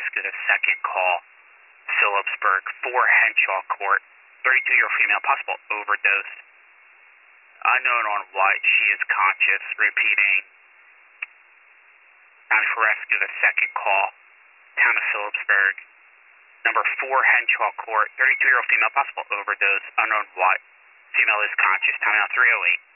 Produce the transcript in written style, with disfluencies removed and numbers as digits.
rescue to second call, Phillipsburg, 4 Henshaw Court, 32-year-old female, possible overdose. Unknown on what, she is conscious, repeating. Town for rescue to second call, town of Phillipsburg, number 4 Henshaw Court, 32-year-old female, possible overdose, unknown what. Female is conscious, town out 308.